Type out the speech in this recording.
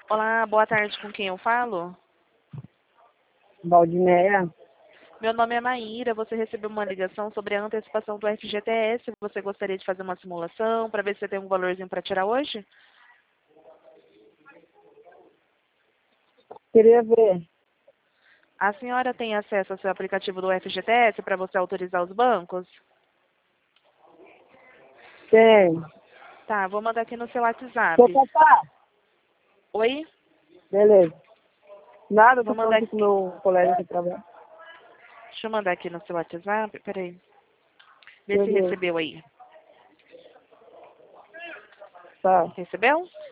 Olá, boa tarde, com quem eu falo? Valdinéia. Meu nome é Maíra, você recebeu uma ligação sobre a antecipação do FGTS. Você gostaria de fazer uma simulação para ver se você tem um valorzinho para tirar hoje? Queria ver. A senhora tem acesso ao seu aplicativo do FGTS para você autorizar os bancos? Tem. Tá, vou mandar aqui no seu WhatsApp. Vou passar? Oi? Beleza. Nada, eu Vou tô mandar falando aqui com o aqui. meu colega de trabalho. Deixa eu mandar aqui no seu WhatsApp. Peraí. Vê se Beleza. recebeu aí. Tá. Recebeu?